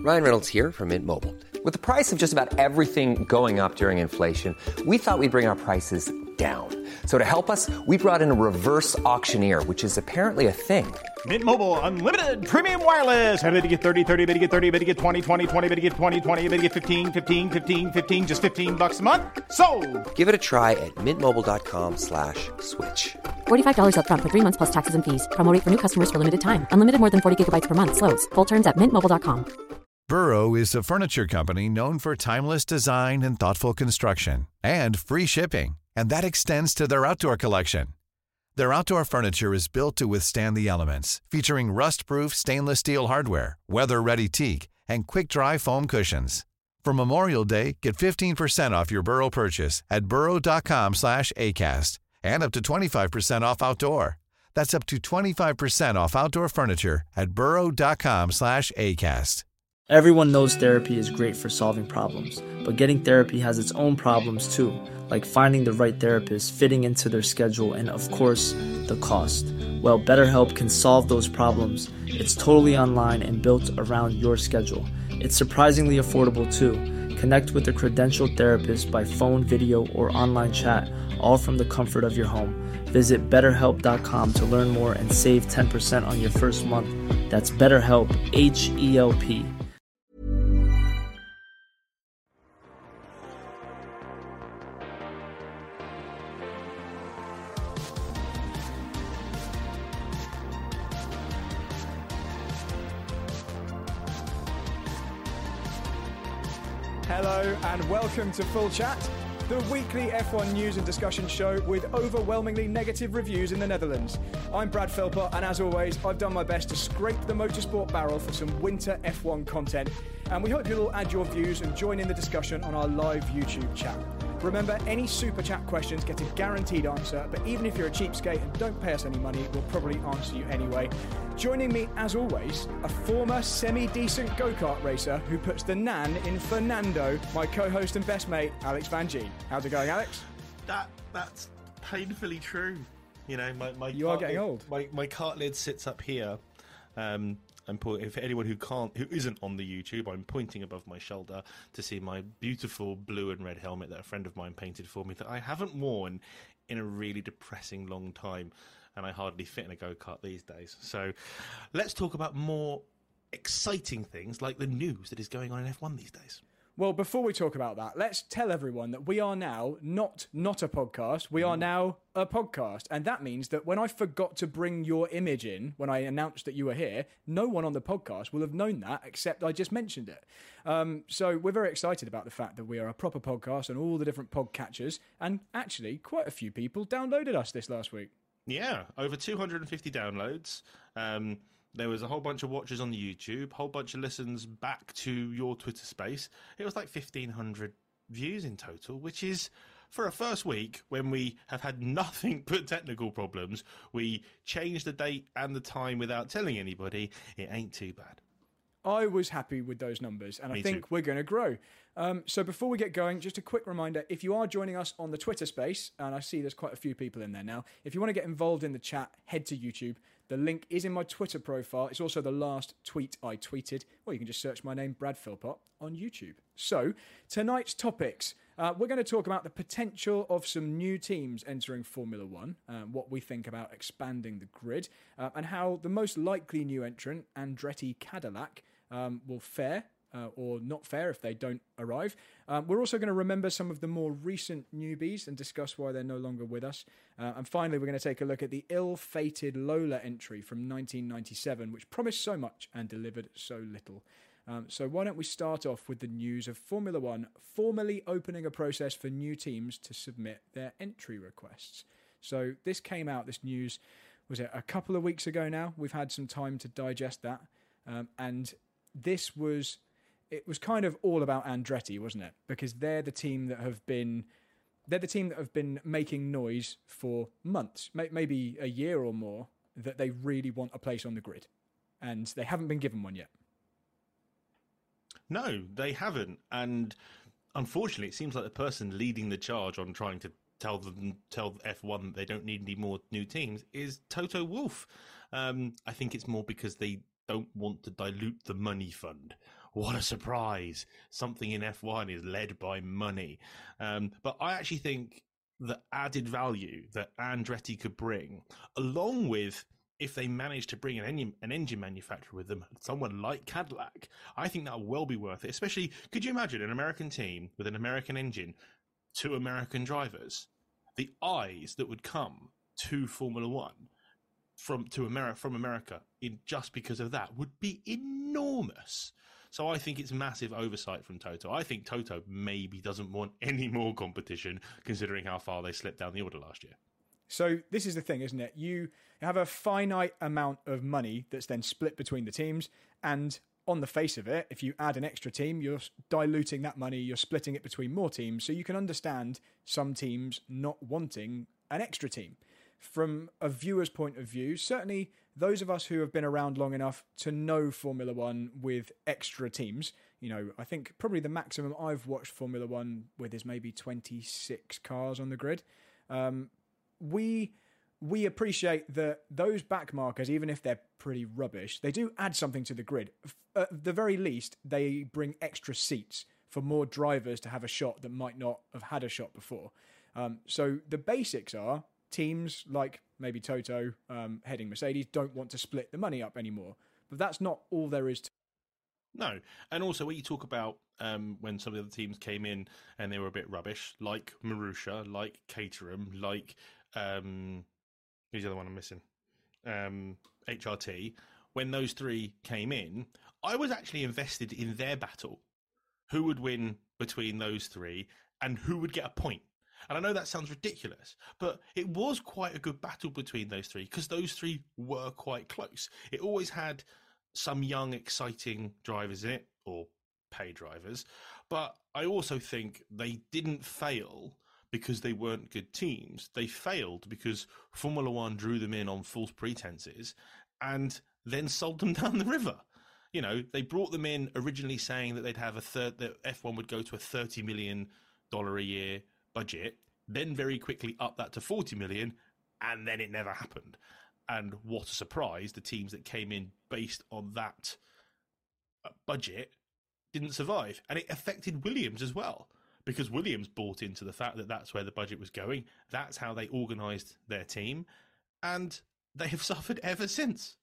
Ryan Reynolds here from Mint Mobile. With the price of just about everything going up during inflation, we thought we'd bring our prices down. So to help us, we brought in a reverse auctioneer, which is apparently a thing. Mint Mobile Unlimited Premium Wireless. How to get 30, 30, bit to get 30, bit to get 20, 20, 20, bit to get 20, 20, bit to get 15, 15, 15, 15, just $15 a month? Sold! Give it a try at mintmobile.com/switch. $45 up front for 3 months plus taxes and fees. Promo rate for new customers for limited time. Unlimited more than 40 gigabytes per month. Slows full terms at mintmobile.com. Burrow is a furniture company known for timeless design and thoughtful construction and free shipping, and that extends to their outdoor collection. Their outdoor furniture is built to withstand the elements, featuring rust-proof stainless steel hardware, weather-ready teak, and quick-dry foam cushions. For Memorial Day, get 15% off your Burrow purchase at burrow.com/ACAST and up to 25% off outdoor. That's up to 25% off outdoor furniture at burrow.com/ACAST. Everyone knows therapy is great for solving problems, but getting therapy has its own problems too, like finding the right therapist, fitting into their schedule, and of course, the cost. Well, BetterHelp can solve those problems. It's totally online and built around your schedule. It's surprisingly affordable too. Connect with a credentialed therapist by phone, video, or online chat, all from the comfort of your home. Visit BetterHelp.com to learn more and save 10% on your first month. That's BetterHelp, H-E-L-P. Hello and welcome to Full Chat, the weekly F1 news and discussion show with overwhelmingly negative reviews in the Netherlands. I'm Brad Philpott, and as always, I've done my best to scrape the motorsport barrel for some winter F1 content, and we hope you'll add your views and join in the discussion on our live YouTube chat. Remember, any super chat questions get a guaranteed answer, but even if you're a cheapskate and don't pay us any money, we'll probably answer you anyway. Joining me, as always, a former semi-decent go-kart racer who puts the nan in Fernando, my co-host and best mate, Alex Van Gee. How's it going, Alex? That's painfully true. You know, you are getting old. My cart lid sits up here. If anyone who isn't on the YouTube, I'm pointing above my shoulder to see my beautiful blue and red helmet that a friend of mine painted for me that I haven't worn in a really depressing long time, and I hardly fit in a go-kart these days. So let's talk about more exciting things like the news that is going on in F1 these days. Well, before we talk about that, let's tell everyone that we are now not a podcast. We are now a podcast. And that means that when I forgot to bring your image in, when I announced that you were here, no one on the podcast will have known that, except I just mentioned it. So we're very excited about the fact that we are a proper podcast on all the different podcatchers. And actually, quite a few people downloaded us this last week. Yeah, over 250 downloads. There was a whole bunch of watchers on the YouTube, whole bunch of listens back to your Twitter space. It was like 1,500 views in total, which is, for a first week, when we have had nothing but technical problems, we changed the date and the time without telling anybody, it ain't too bad. I was happy with those numbers, and I think we're going to grow. So before we get going, just a quick reminder, if you are joining us on the Twitter space, and I see there's quite a few people in there now, if you want to get involved in the chat, head to YouTube. The link is in my Twitter profile. It's also the last tweet I tweeted. Or you can just search my name, Brad Philpott, on YouTube. So, tonight's topics. We're going to talk about the potential of some new teams entering Formula One, what we think about expanding the grid, and how the most likely new entrant, Andretti Cadillac, will fare or not fare if they don't arrive. We're also going to remember some of the more recent newbies and discuss why they're no longer with us. And finally, we're going to take a look at the ill-fated Lola entry from 1997, which promised so much and delivered so little. So why don't we start off with the news of Formula One formally opening a process for new teams to submit their entry requests. So this came out, this news, was it a couple of weeks ago now? We've had some time to digest that. And this was... It was kind of all about Andretti, wasn't it? Because they're the team that have been making noise for months, maybe a year or more, that they really want a place on the grid, and they haven't been given one yet. No, they haven't, and unfortunately, it seems like the person leading the charge on trying to tell F1 that they don't need any more new teams is Toto Wolff. I think it's more because they don't want to dilute the money fund, what a surprise. Something in F1 is led by money. But I actually think the added value that Andretti could bring, along with if they manage to bring an engine manufacturer with them, someone like Cadillac, I think that will well be worth it. Especially, could you imagine an American team with an American engine, 2 American drivers? The eyes that would come to Formula One from America just because of that would be enormous. So I think it's massive oversight from Toto. I think Toto maybe doesn't want any more competition, considering how far they slipped down the order last year. So this is the thing, isn't it? You have a finite amount of money that's then split between the teams, and on the face of it, if you add an extra team, you're diluting that money, you're splitting it between more teams, so you can understand some teams not wanting an extra team. From a viewer's point of view, certainly those of us who have been around long enough to know Formula One with extra teams, I think probably the maximum I've watched Formula One with is maybe 26 cars on the grid. We appreciate that those back markers, even if they're pretty rubbish, they do add something to the grid. At the very least, they bring extra seats for more drivers to have a shot that might not have had a shot before. So the basics are teams like maybe Toto heading Mercedes don't want to split the money up anymore. But that's not all there is to. No. And also when you talk about when some of the other teams came in and they were a bit rubbish, like Marussia, like Caterham, like who's the other one I'm missing? HRT. When those 3 came in, I was actually invested in their battle. Who would win between those 3 and who would get a point? And I know that sounds ridiculous, but it was quite a good battle between those 3 because those 3 were quite close. It always had some young, exciting drivers in it, or pay drivers. But I also think they didn't fail because they weren't good teams. They failed because Formula One drew them in on false pretenses and then sold them down the river. They brought them in originally saying that they'd have that F1 would go to a $30 million a year budget, then very quickly up that to 40 million, and then it never happened. And what a surprise, the teams that came in based on that budget didn't survive. And it affected Williams as well, because Williams bought into the fact that that's where the budget was going. That's how they organised their team, and they have suffered ever since.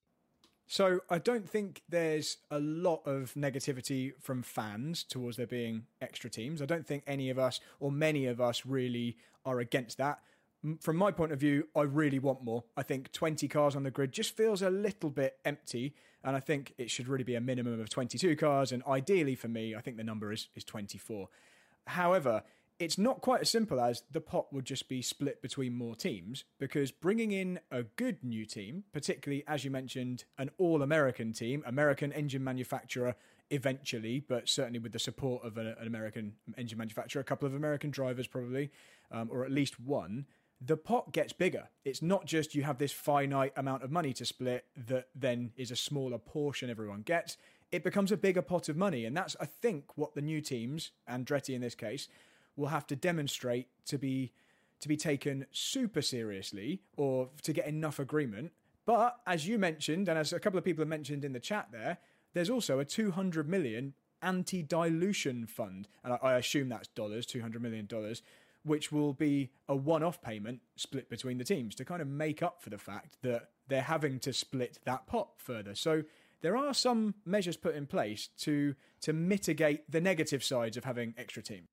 So I don't think there's a lot of negativity from fans towards there being extra teams. I don't think any of us or many of us really are against that. From my point of view, I really want more. I think 20 cars on the grid just feels a little bit empty, and I think it should really be a minimum of 22 cars, and ideally for me, I think the number is 24. However, it's not quite as simple as the pot would just be split between more teams, because bringing in a good new team, particularly, as you mentioned, an all-American team, American engine manufacturer eventually, but certainly with the support of an American engine manufacturer, a couple of American drivers probably, or at least one, the pot gets bigger. It's not just you have this finite amount of money to split that then is a smaller portion everyone gets. It becomes a bigger pot of money, and that's, I think, what the new teams, Andretti in this case, will have to demonstrate to be taken super seriously or to get enough agreement. But as you mentioned, and as a couple of people have mentioned in the chat there's also a $200 million anti-dilution fund. And I assume that's dollars, $200 million, which will be a one-off payment split between the teams to kind of make up for the fact that they're having to split that pot further. So there are some measures put in place to mitigate the negative sides of having extra teams.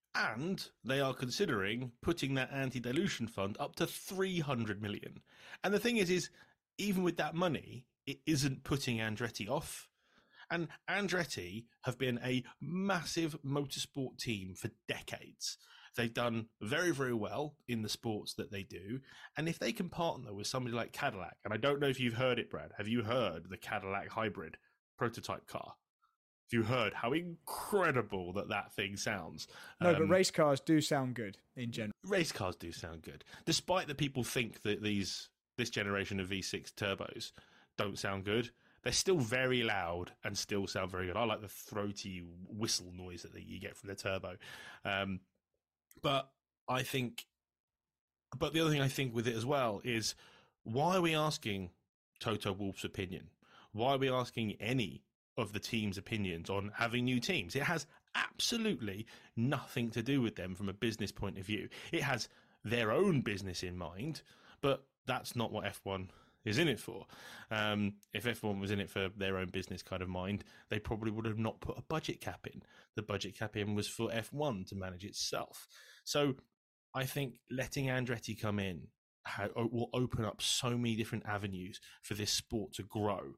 And they are considering putting that anti-dilution fund up to 300 million. And the thing is even with that money, it isn't putting Andretti off. And Andretti have been a massive motorsport team for decades. They've done very, very well in the sports that they do. And if they can partner with somebody like Cadillac, and I don't know if you've heard it, Brad, have you heard the Cadillac hybrid prototype car? You heard how incredible that thing sounds. No, but race cars do sound good in general. Race cars do sound good, despite that people think that this generation of V6 turbos don't sound good. They're still very loud and still sound very good. I like the throaty whistle noise that you get from the turbo. But the other thing I think with it as well is, why are we asking Toto Wolff's opinion? Why are we asking any of the team's opinions on having new teams. It has absolutely nothing to do with them from a business point of view. It has their own business in mind, but that's not what F1 is in it for. If F1 was in it for their own business kind of mind, they probably would have not put a budget cap in. The budget cap in was for F1 to manage itself. So I think letting Andretti come in will open up so many different avenues for this sport to grow.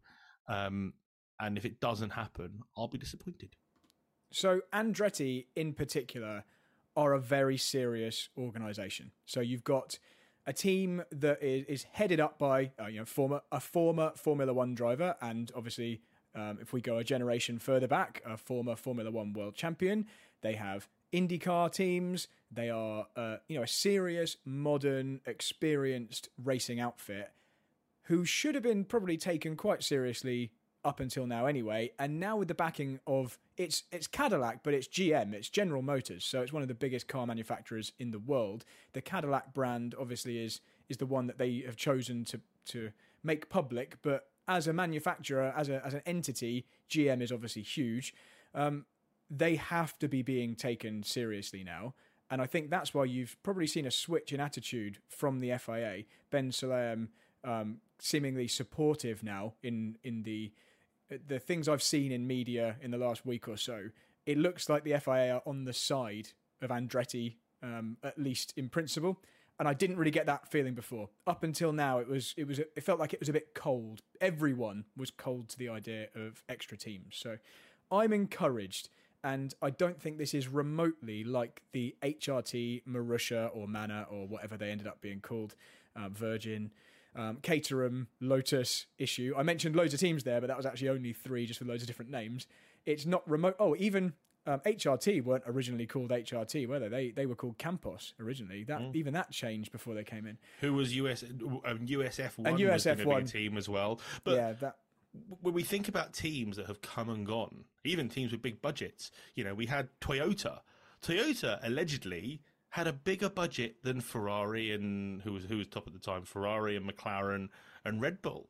And if it doesn't happen, I'll be disappointed. So Andretti in particular are a very serious organisation. So you've got a team that is headed up by a former Formula One driver, and obviously, if we go a generation further back, a former Formula One world champion. They have IndyCar teams. They are a serious, modern, experienced racing outfit who should have been probably taken quite seriously up until now anyway, and now with the backing of it's Cadillac, but it's GM, it's General Motors, so it's one of the biggest car manufacturers in the world. The Cadillac brand obviously is the one that they have chosen to make public, but as a manufacturer, as an entity, GM is obviously huge. They have to be being taken seriously now, and I think that's why you've probably seen a switch in attitude from the FIA. Ben Sulayem seemingly supportive now in the things I've seen in media in the last week or so. It looks like the FIA are on the side of Andretti, at least in principle. And I didn't really get that feeling before. Up until now, it felt like it was a bit cold. Everyone was cold to the idea of extra teams. So I'm encouraged, and I don't think this is remotely like the HRT, Marussia or Manor or whatever they ended up being called, Virgin, Caterham, Lotus issue. I mentioned loads of teams there, but that was actually only 3 just with loads of different names. It's not remote. Oh, even HRT weren't originally called HRT, were they? They were called Campos originally. Even that changed before they came in. Who was USF1 and USF1 was a big team as well. But yeah, when we think about teams that have come and gone, even teams with big budgets, we had Toyota. Toyota allegedly had a bigger budget than Ferrari and who was top at the time, Ferrari and McLaren and Red Bull.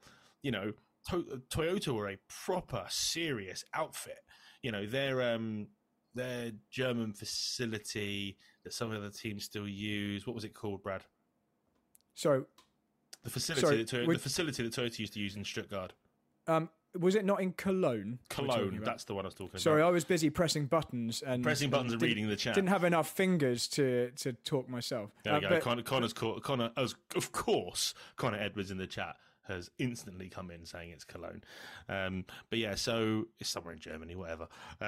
Toyota were a proper serious outfit. Their German facility that some of the teams still use. What was it called, Brad? So the facility the facility that Toyota used to use in Stuttgart. Was it not in Cologne? Cologne, that's the one I was talking about. Sorry, I was busy pressing buttons and reading the chat. Didn't have enough fingers to talk myself. There we go. Connor, of course, Connor Edwards in the chat has instantly come in saying it's Cologne. But yeah, so it's somewhere in Germany, whatever.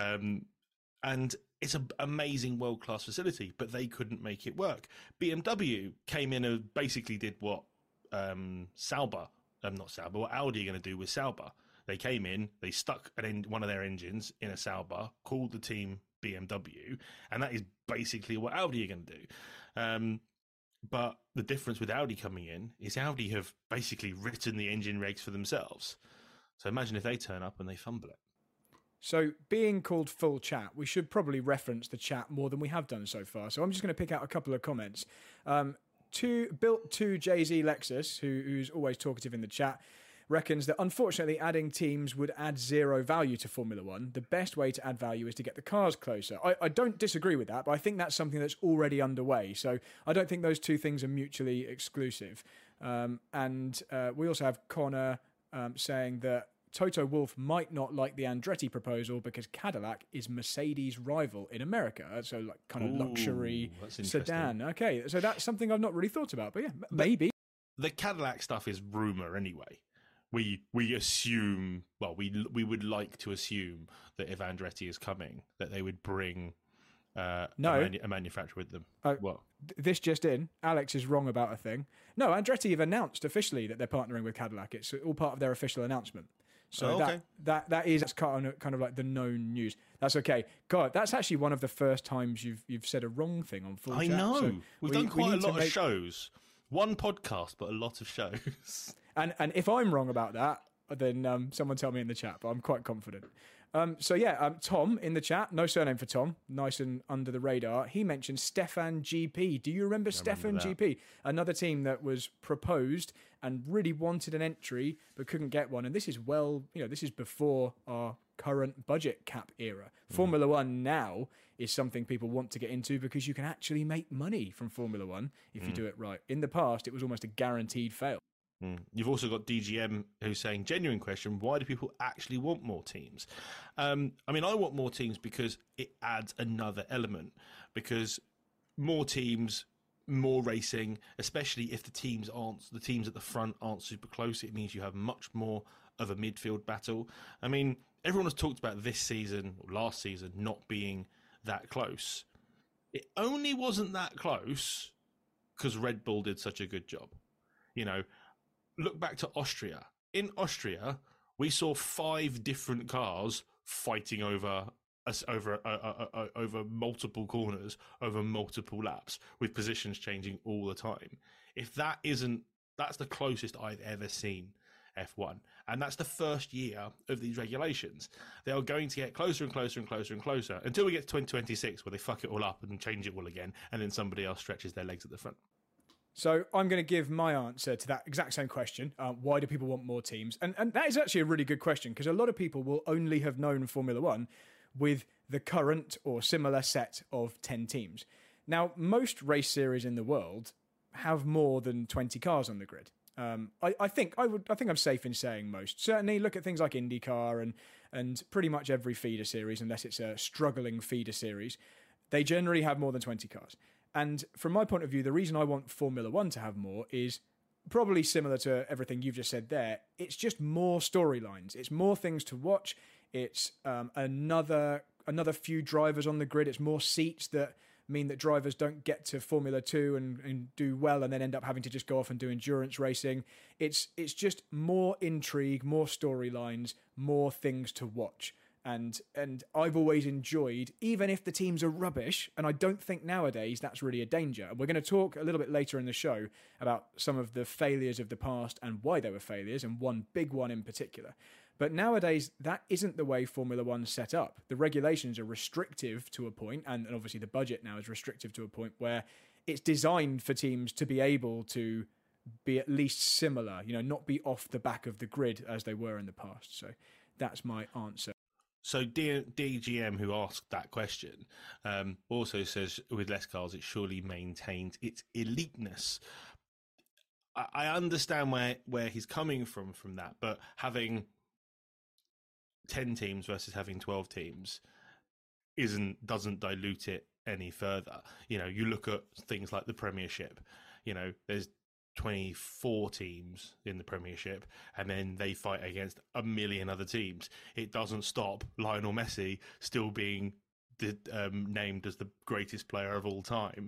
And it's an amazing world-class facility, but they couldn't make it work. BMW came in and basically did what what Audi are going to do with Sauber. They came in, they stuck one of their engines in a Sauber, called the team BMW, and that is basically what Audi are going to do. But the difference with Audi coming in is Audi have basically written the engine regs for themselves. So imagine if they turn up and they fumble it. So being called full chat, we should probably reference the chat more than we have done so far. So I'm just going to pick out a couple of comments. Built to Jay-Z Lexus, who's always talkative in the chat, reckons that unfortunately adding teams would add zero value to Formula One. The best way to add value is to get the cars closer. I don't disagree with that, but I think that's something that's already underway. So I don't think those two things are mutually exclusive. And we also have Connor saying that Toto Wolff might not like the Andretti proposal because Cadillac is Mercedes' rival in America. So like kind of luxury sedan. Okay, so that's something I've not really thought about, but yeah, maybe. The Cadillac stuff is rumour anyway. We assume, well, we would like to assume that if Andretti is coming, that they would bring a manufacturer with them. What? This just in, Alex is wrong about a thing. No, Andretti have announced officially that they're partnering with Cadillac. It's all part of their official announcement. So that's kind of like the known news. That's okay. God, that's actually one of the first times you've said a wrong thing on Full Chat. I know. So We've done quite a lot of shows. One podcast, but a lot of shows. And if I'm wrong about that, then someone tell me in the chat, but I'm quite confident. Tom in the chat, no surname for Tom, nice and under the radar. He mentioned Stefan GP. Do you remember Stefan GP? Another team that was proposed and really wanted an entry but couldn't get one. And this is this is before our current budget cap era. Formula One now is something people want to get into because you can actually make money from Formula One if you do it right. In the past, it was almost a guaranteed fail. You've also got DGM who's saying, genuine question, why do people actually want more teams? I mean, I want more teams because it adds another element, because more teams, more racing, especially if the teams at the front aren't super close, it means you have much more of a midfield battle. I mean, everyone has talked about this season, or last season, not being that close. It only wasn't that close because Red Bull did such a good job. You know, look back to Austria. In Austria, we saw 5 different cars fighting over multiple corners, over multiple laps, with positions changing all the time. That's the closest I've ever seen F1. And that's the first year of these regulations. They are going to get closer and closer and closer and closer until we get to 2026, where they fuck it all up and change it all again, and then somebody else stretches their legs at the front. So I'm going to give my answer to that exact same question. Why do people want more teams? And that is actually a really good question, because a lot of people will only have known Formula One with the current or similar set of 10 teams. Now, most race series in the world have more than 20 cars on the grid. I think I'm safe in saying most. Certainly, look at things like IndyCar and pretty much every feeder series, unless it's a struggling feeder series, they generally have more than 20 cars. And from my point of view, the reason I want Formula One to have more is probably similar to everything you've just said there. It's just more storylines. It's more things to watch. It's another few drivers on the grid. It's more seats that mean that drivers don't get to Formula 2 and do well and then end up having to just go off and do endurance racing. It's just more intrigue, more storylines, more things to watch. And I've always enjoyed, even if the teams are rubbish, and I don't think nowadays that's really a danger. And we're going to talk a little bit later in the show about some of the failures of the past and why they were failures, and one big one in particular. But nowadays, that isn't the way Formula One's set up. The regulations are restrictive to a point, and obviously the budget now is restrictive to a point where it's designed for teams to be able to be at least similar, not be off the back of the grid as they were in the past. So that's my answer. So DGM, who asked that question, also says with less cars, it surely maintains its eliteness. I understand where he's coming from that, but having 10 teams versus having 12 teams doesn't dilute it any further. You look at things like the Premiership. There's 24 teams in the Premiership, and then they fight against a million other teams. It doesn't stop Lionel Messi still being named as the greatest player of all time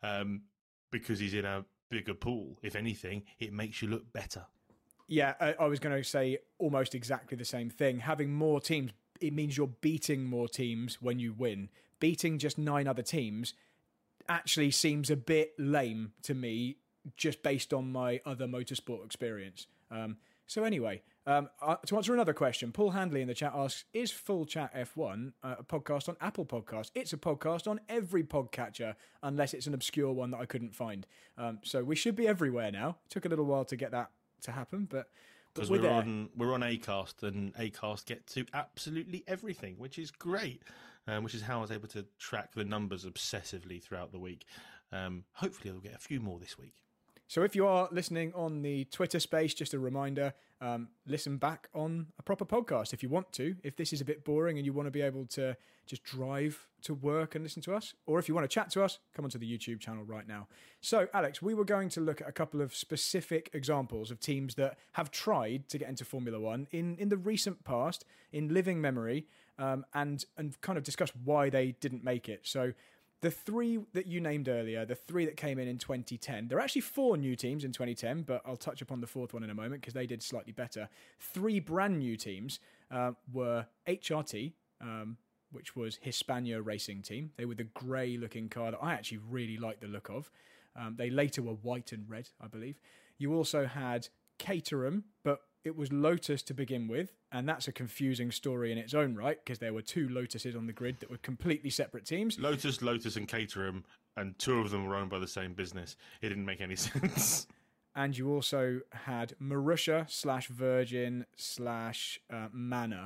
because he's in a bigger pool. If anything, it makes you look better. Yeah, I was going to say almost exactly the same thing. Having more teams, it means you're beating more teams when you win. Beating just 9 other teams actually seems a bit lame to me, just based on my other motorsport experience. So anyway, to answer another question, Paul Handley in the chat asks, is Full Chat F1 a podcast on Apple Podcasts? It's a podcast on every podcatcher, unless it's an obscure one that I couldn't find. So we should be everywhere now. It took a little while to get that to happen, but because we're on Acast, and Acast get to absolutely everything, which is great, which is how I was able to track the numbers obsessively throughout the week. Hopefully I'll get a few more this week. So if you are listening on the Twitter space, just a reminder, listen back on a proper podcast if you want to. If this is a bit boring and you want to be able to just drive to work and listen to us, or if you want to chat to us, come onto the YouTube channel right now. So, Alex, we were going to look at a couple of specific examples of teams that have tried to get into Formula One in the recent past, in living memory, and kind of discuss why they didn't make it. So the 3 that you named earlier, the 3 that came in 2010, there are actually 4 new teams in 2010, but I'll touch upon the 4th one in a moment because they did slightly better. 3 brand new teams were HRT, which was Hispania Racing Team. They were the grey-looking car that I actually really like the look of. They later were white and red, I believe. You also had Caterham, but it was Lotus to begin with, and that's a confusing story in its own right, because there were 2 Lotuses on the grid that were completely separate teams. Lotus, and Caterham, and 2 of them were owned by the same business. It didn't make any sense. And you also had Marussia /Virgin /Manor,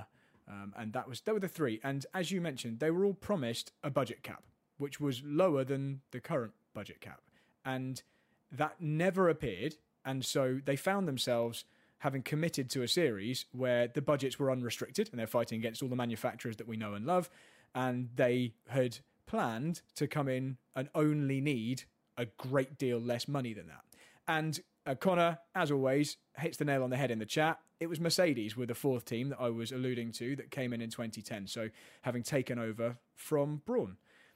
And they were the three. And as you mentioned, they were all promised a budget cap, which was lower than the current budget cap. And that never appeared. And so they found themselves having committed to a series where the budgets were unrestricted and they're fighting against all the manufacturers that we know and love. And they had planned to come in and only need a great deal less money than that. And Connor, as always, hits the nail on the head in the chat. It was Mercedes were the fourth team that I was alluding to that came in 2010. So having taken over from Brawn.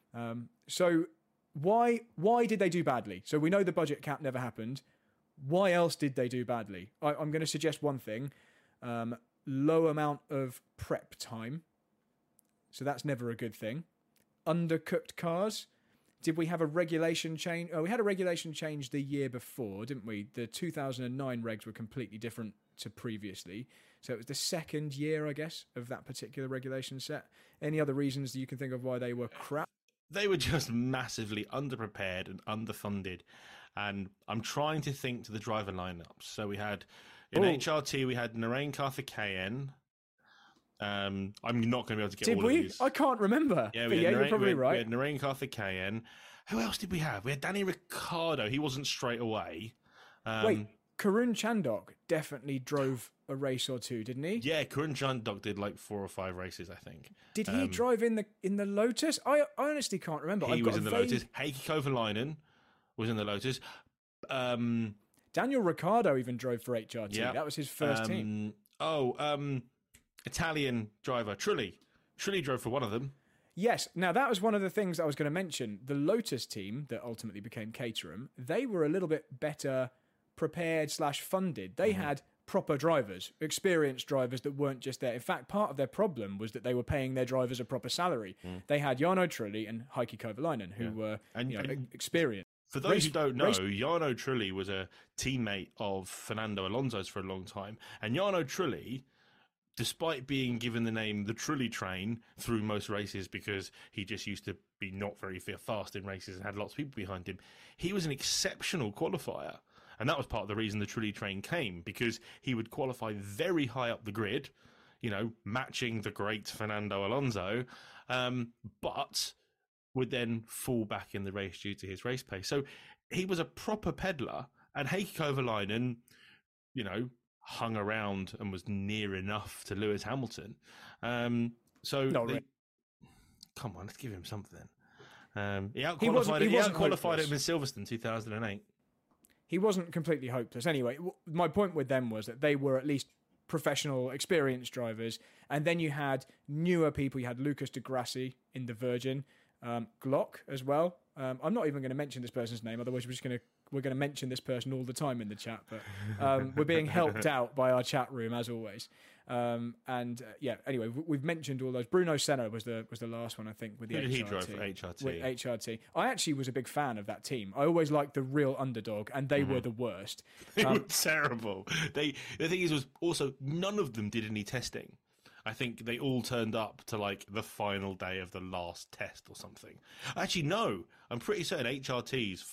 So why did they do badly? So we know the budget cap never happened. Why else did they do badly? I'm going to suggest one thing. Low amount of prep time. So that's never a good thing. Undercooked cars. Did we have a regulation change? Oh, we had a regulation change the year before, didn't we? The 2009 regs were completely different to previously. So it was the second year, I guess, of that particular regulation set. Any other reasons that you can think of why they were crap? They were just massively underprepared and underfunded. And I'm trying to think to the driver lineups. So we had, in HRT, we had Narain Karthikeyan. I'm not going to be able to get all of these. I can't remember. Yeah, you're probably right. We had Narain Karthikeyan. Who else did we have? We had Danny Ricciardo. He wasn't straight away. Wait, Karun Chandok definitely drove a race or two, didn't he? Yeah, Karun Chandok did like 4 or 5 races, I think. Did he drive in the Lotus? I honestly can't remember. He was in the Lotus. Heikki Kovalainen was in the Lotus. Daniel Ricciardo even drove for HRT. Yeah. That was his first team. Italian driver, Trulli. Trulli drove for one of them. Yes. Now, that was one of the things I was going to mention. The Lotus team that ultimately became Caterham, they were a little bit better prepared / funded. They had proper drivers, experienced drivers that weren't just there. In fact, part of their problem was that they were paying their drivers a proper salary. They had Jarno Trulli and Heikki Kovalainen, who were experienced. For those who don't know, Jarno Trulli was a teammate of Fernando Alonso's for a long time. And Jarno Trulli, despite being given the name the Trulli Train through most races because he just used to be not very fast in races and had lots of people behind him, he was an exceptional qualifier. And that was part of the reason the Trulli Train came, because he would qualify very high up the grid, matching the great Fernando Alonso, but would then fall back in the race due to his race pace. So he was a proper peddler, and Heikki Kovalainen, hung around and was near enough to Lewis Hamilton. Come on, let's give him something. He outqualified him in Silverstone 2008. He wasn't completely hopeless. Anyway, my point with them was that they were at least professional, experienced drivers. And then you had newer people. You had Lucas de Grassi in the Virgin, Glock as well. I'm not even going to mention this person's name, otherwise we're going to mention this person all the time in the chat. But we're being helped out by our chat room as always. Anyway, we've mentioned all those. Bruno Senna was the last one, I think, with the HRT. He drove for HRT. With HRT. I actually was a big fan of that team. I always liked the real underdog, and they were the worst. They were terrible. The thing is, was also none of them did any testing. I think they all turned up to like the final day of the last test or something. Actually, no. I'm pretty certain HRT's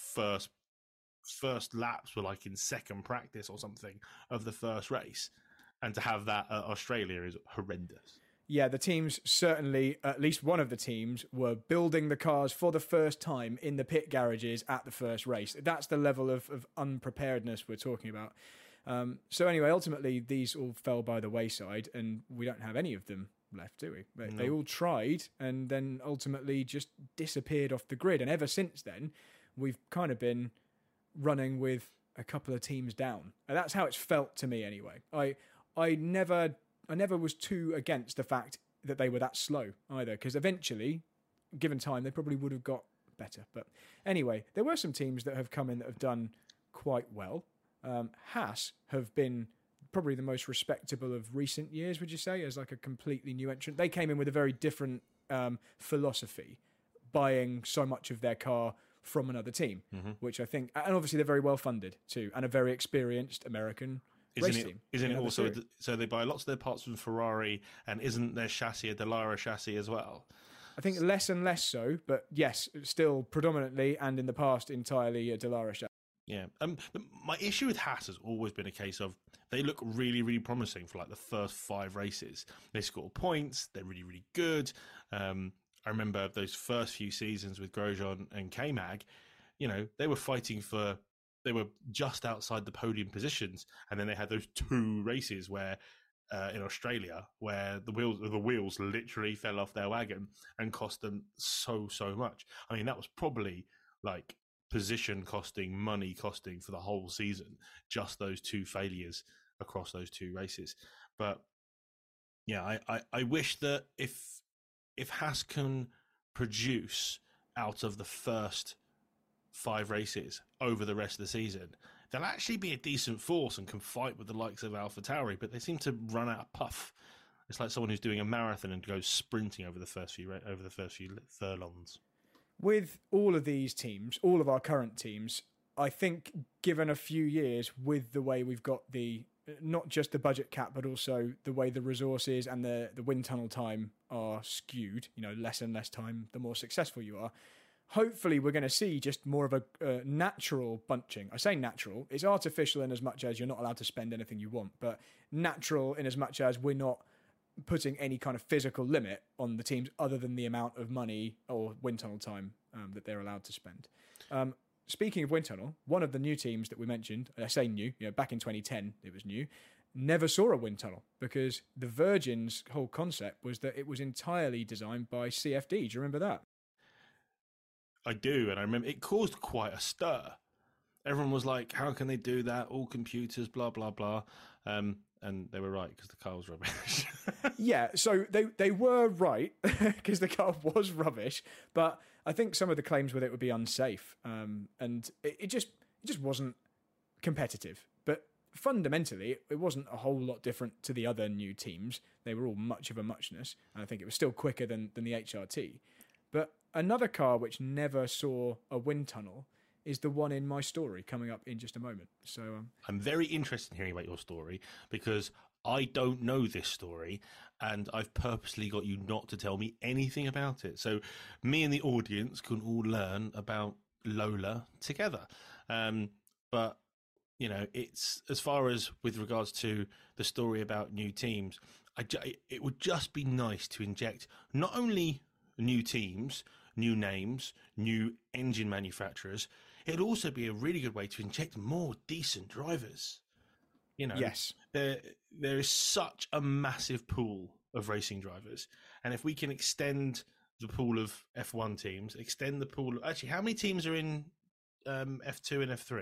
first laps were like in second practice or something of the first race. And to have that at Australia is horrendous. Yeah, the teams certainly, at least one of the teams, were building the cars for the first time in the pit garages at the first race. That's the level of unpreparedness we're talking about. So anyway, ultimately, these all fell by the wayside, and we don't have any of them left, do we? No. They all tried, and then ultimately just disappeared off the grid. And ever since then, we've kind of been running with a couple of teams down. And that's how it's felt to me anyway. I never was too against the fact that they were that slow either, because eventually, given time, they probably would have got better. But anyway, there were some teams that have come in that have done quite well. Haas have been probably the most respectable of recent years, would you say, as like a completely new entrant? They came in with a very different philosophy, buying so much of their car from another team, which I think, and obviously they're very well funded too, and a very experienced American race team. Isn't it also, so they buy lots of their parts from Ferrari, and isn't their chassis a Dallara chassis as well? I think less and less so, but yes, still predominantly and in the past entirely a Dallara chassis. Yeah. My issue with Haas has always been a case of they look really, really promising for like the first 5 races. They score points. They're really, really good. I remember those first few seasons with Grosjean and K-Mag, you know, they were just outside the podium positions. And then they had those 2 races where, in Australia, where the wheels literally fell off their wagon and cost them so much. I mean, that was probably like position costing, money costing for the whole season, just those 2 failures across those 2 races. But yeah, I wish that if Haas can produce out of the first 5 races over the rest of the season, they'll actually be a decent force and can fight with the likes of AlphaTauri, but they seem to run out of puff. It's like someone who's doing a marathon and goes sprinting over the first few furlongs. With all of these teams, all of our current teams, I think given a few years with the way we've got not just the budget cap, but also the way the resources and the wind tunnel time are skewed, you know, less and less time, the more successful you are. Hopefully we're going to see just more of a natural bunching. I say natural, it's artificial in as much as you're not allowed to spend anything you want, but natural in as much as we're not putting any kind of physical limit on the teams other than the amount of money or wind tunnel time that they're allowed to spend. Speaking of wind tunnel, one of the new teams that we mentioned, I say new, you know, back in 2010 it was new, never saw a wind tunnel because the Virgin's whole concept was that it was entirely designed by CFD. Do you remember that? I do, and I remember it caused quite a stir. Everyone was like, how can they do that? All computers, blah, blah, blah. And they were right, because the car was rubbish. Yeah, so they were right, because the car was rubbish, but I think some of the claims with it would be unsafe, and it just wasn't competitive. But fundamentally, it wasn't a whole lot different to the other new teams. They were all much of a muchness, and I think it was still quicker than the HRT. But another car which never saw a wind tunnel is the one in my story coming up in just a moment. So I'm very interested in hearing about your story because I don't know this story and I've purposely got you not to tell me anything about it. So me and the audience can all learn about Lola together. But, you know, it's as far as with regards to the story about new teams, it would just be nice to inject not only new teams, new names, new engine manufacturers. It'd also be a really good way to inject more decent drivers. You know, yes, there is such a massive pool of racing drivers, and if we can extend the pool of F1 teams, extend the pool. Actually, how many teams are in F2 and F3?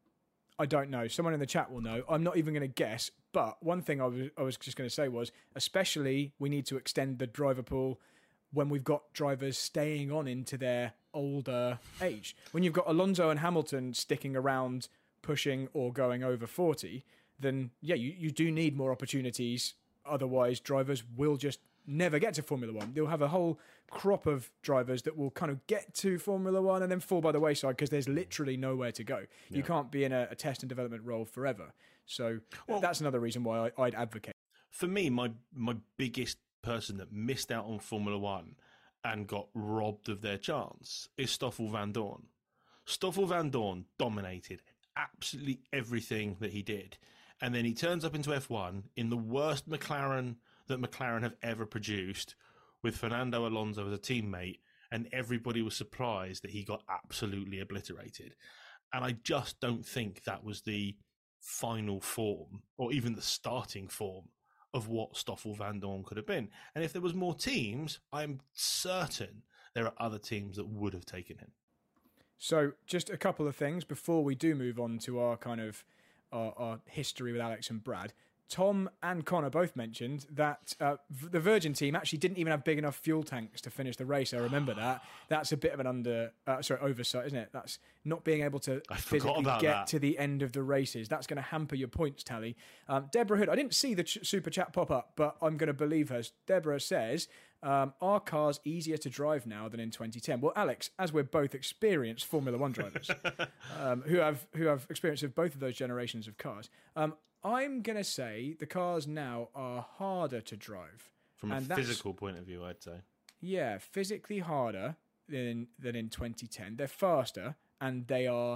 I don't know. Someone in the chat will know. I'm not even going to guess. But one thing I was just going to say was, especially we need to extend the driver pool when we've got drivers staying on into their older age. When you've got Alonso and Hamilton sticking around pushing or going over 40, then yeah, you do need more opportunities. Otherwise, drivers will just never get to Formula One. They'll have a whole crop of drivers that will kind of get to Formula One and then fall by the wayside because there's literally nowhere to go. Yeah. You can't be in a test and development role forever. So that's another reason why I'd advocate. For me, my biggest person that missed out on Formula One and got robbed of their chance is Stoffel Vandoorne. Stoffel Vandoorne dominated absolutely everything that he did. And then he turns up into F1 in the worst McLaren that McLaren have ever produced, with Fernando Alonso as a teammate, and everybody was surprised that he got absolutely obliterated. And I just don't think that was the final form, or even the starting form, of what Stoffel Vandoorne could have been. And if there was more teams, I'm certain there are other teams that would have taken him. So just a couple of things before we do move on to our kind of our history with Alex and Brad. Tom and Connor both mentioned that the Virgin team actually didn't even have big enough fuel tanks to finish the race. I remember that. That's a bit of an oversight, isn't it? That's not being able to physically get to the end of the races. That's going to hamper your points tally. Deborah Hood, I didn't see the super chat pop up, but I'm going to believe her. Deborah says, are cars easier to drive now than in 2010? Well, Alex, as we're both experienced Formula One drivers who have experience of both of those generations of cars, I'm going to say the cars now are harder to drive. From a physical point of view, I'd say. Yeah, physically harder than in 2010. They're faster and they are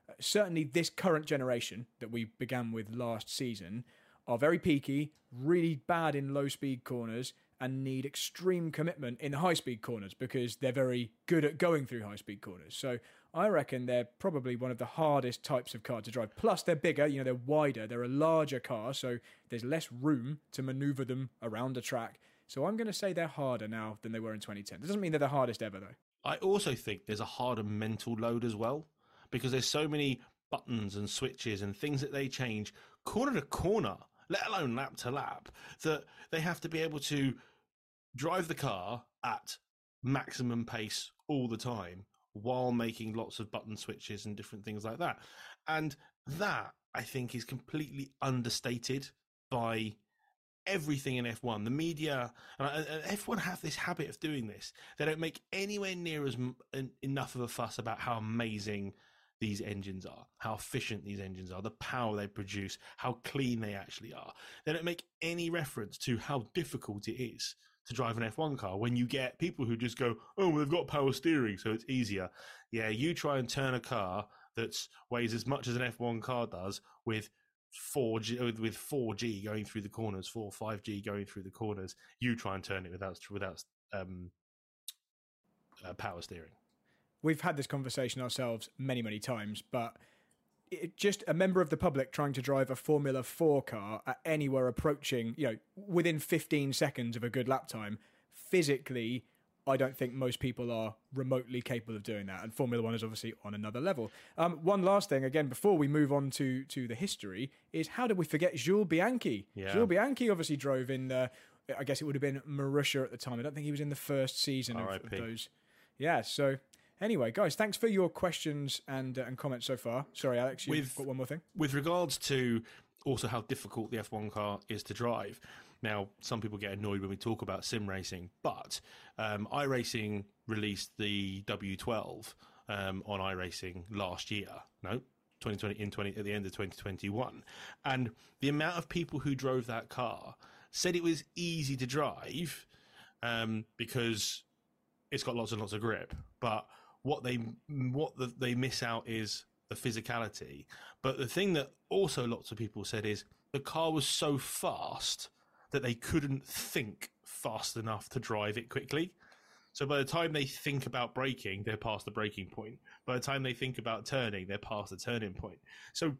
certainly this current generation that we began with last season are very peaky, really bad in low-speed corners, and need extreme commitment in the high-speed corners because they're very good at going through high-speed corners. So I reckon they're probably one of the hardest types of car to drive. Plus, they're bigger, they're wider, they're a larger car, so there's less room to manoeuvre them around a track. So I'm going to say they're harder now than they were in 2010. That doesn't mean they're the hardest ever, though. I also think there's a harder mental load as well, because there's so many buttons and switches and things that they change corner to corner, let alone lap to lap, that they have to be able to drive the car at maximum pace all the time while making lots of button switches and different things like that. And that, I think, is completely understated by everything in F1. The media and F1 have this habit of doing this. They don't make anywhere near as enough of a fuss about how amazing these engines are, how efficient these engines are, the power they produce, how clean they actually are. They don't make any reference to how difficult it is to drive an F1 car when you get people who just go, oh, well, they've got power steering, so it's easier. Yeah, you try and turn a car that weighs as much as an F1 car does with 4G going through the corners, 5G going through the corners. You try and turn it without power steering. We've had this conversation ourselves many, many times, but just a member of the public trying to drive a Formula 4 car at anywhere approaching, within 15 seconds of a good lap time, physically, I don't think most people are remotely capable of doing that. And Formula 1 is obviously on another level. One last thing, again, before we move on to the history, is how did we forget Jules Bianchi? Yeah. Jules Bianchi obviously drove in, I guess it would have been Marussia at the time. I don't think he was in the first season of those. Yeah, so anyway, guys, thanks for your questions and comments so far. Sorry, Alex, you've got one more thing? With regards to also how difficult the F1 car is to drive. Now, some people get annoyed when we talk about sim racing, but iRacing released the W12 on iRacing last year. No, 2020 at the end of 2021, and the amount of people who drove that car said it was easy to drive because it's got lots and lots of grip. But what they miss out is the physicality. But the thing that also lots of people said is the car was so fast that they couldn't think fast enough to drive it quickly. So by the time they think about braking, they're past the braking point. By the time they think about turning, they're past the turning point. So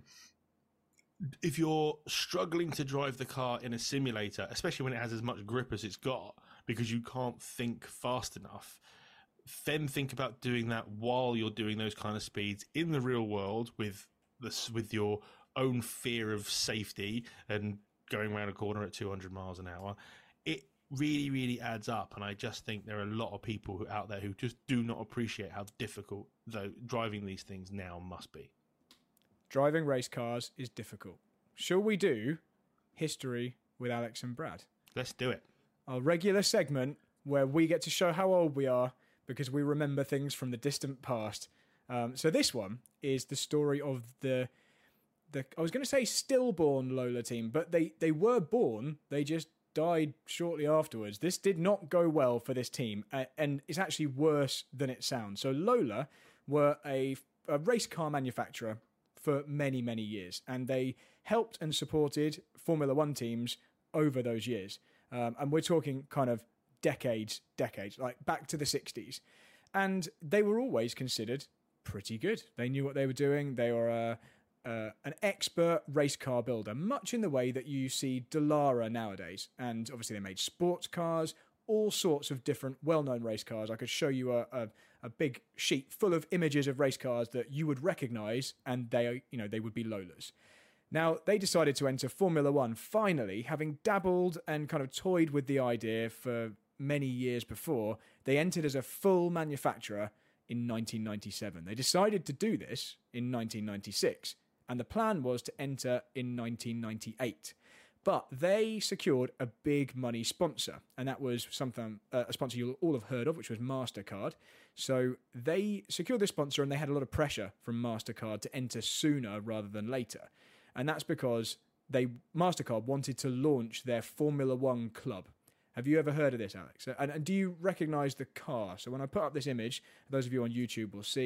if you're struggling to drive the car in a simulator, especially when it has as much grip as it's got, because you can't think fast enough, then think about doing that while you're doing those kind of speeds in the real world with your own fear of safety and going around a corner at 200 miles an hour. It really, really adds up, and I just think there are a lot of people out there who just do not appreciate how difficult driving these things now must be. Driving race cars is difficult. Shall we do history with Alex and Brad? Let's do it. Our regular segment where we get to show how old we are because we remember things from the distant past. So this one is the story of the I was going to say stillborn Lola team, but they were born. They just died shortly afterwards. This did not go well for this team, and it's actually worse than it sounds. So Lola were a race car manufacturer for many, many years, and they helped and supported Formula One teams over those years. And we're talking kind of decades, like back to the 60s. And they were always considered pretty good. They knew what they were doing. They were an expert race car builder, much in the way that you see Dallara nowadays. And obviously they made sports cars, all sorts of different well-known race cars. I could show you a big sheet full of images of race cars that you would recognise, and they would be Lolas. Now, they decided to enter Formula One, finally, having dabbled and kind of toyed with the idea for many years before. They entered as a full manufacturer in 1997. They decided to do this in 1996, and the plan was to enter in 1998. But they secured a big money sponsor, and that was something a sponsor you'll all have heard of, which was MasterCard. So they secured this sponsor, and they had a lot of pressure from MasterCard to enter sooner rather than later. And that's because MasterCard wanted to launch their Formula One club. Have you ever heard of this, Alex? And do you recognise the car? So when I put up this image, those of you on YouTube will see,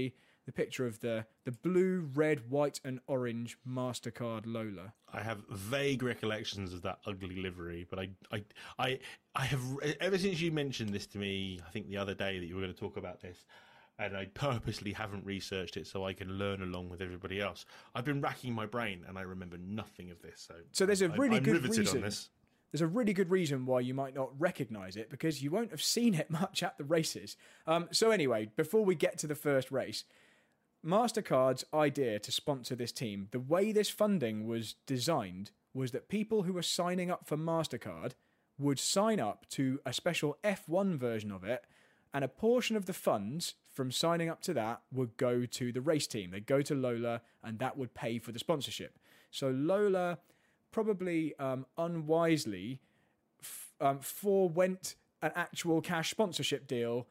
the picture of the blue, red, white, and orange MasterCard Lola. I have vague recollections of that ugly livery, but I have, ever since you mentioned this to me, I think the other day that you were going to talk about this, and I purposely haven't researched it so I can learn along with everybody else. I've been racking my brain, and I remember nothing of this. So there's a really I'm good riveted reason. on this. There's a really good reason why you might not recognise it, because you won't have seen it much at the races. So anyway, before we get to the first race, MasterCard's idea to sponsor this team, the way this funding was designed, was that people who were signing up for MasterCard would sign up to a special F1 version of it, and a portion of the funds from signing up to that would go to the race team. They'd go to Lola, and that would pay for the sponsorship. So Lola probably unwisely forewent an actual cash sponsorship deal,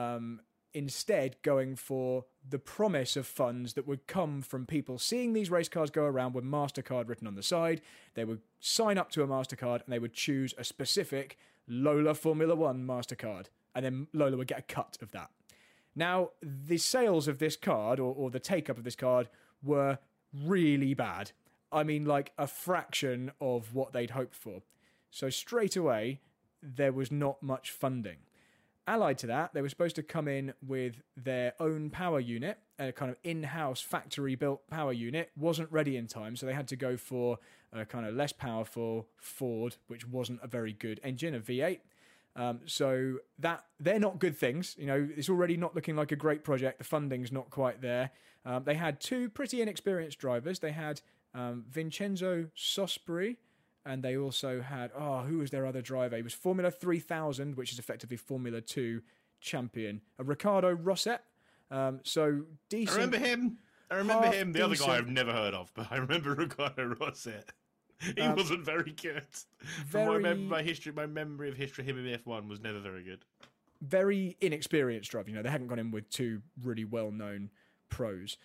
instead going for the promise of funds that would come from people seeing these race cars go around with MasterCard written on the side. They would sign up to a MasterCard and they would choose a specific Lola Formula One MasterCard, and then Lola would get a cut of that. Now, the sales of this card, or the take-up of this card, were really bad. I mean, like a fraction of what they'd hoped for. So straight away, there was not much funding. Allied to that, they were supposed to come in with their own power unit, a kind of in-house factory-built power unit. Wasn't ready in time, so they had to go for a kind of less powerful Ford, which wasn't a very good engine, a V8. So that they're not good things. You know, it's already not looking like a great project. The funding's not quite there. They had two pretty inexperienced drivers. They had Vincenzo Sospiri, and they also had, who was their other driver? He was Formula 3000, which is effectively Formula 2 champion, Ricardo Rosset. So decent. I remember him. The other guy I've never heard of, but I remember Ricardo Rosset. He wasn't very good. From my memory of history, him in F1 was never very good. Very inexperienced driver. You know, they hadn't gone in with two really well-known pros.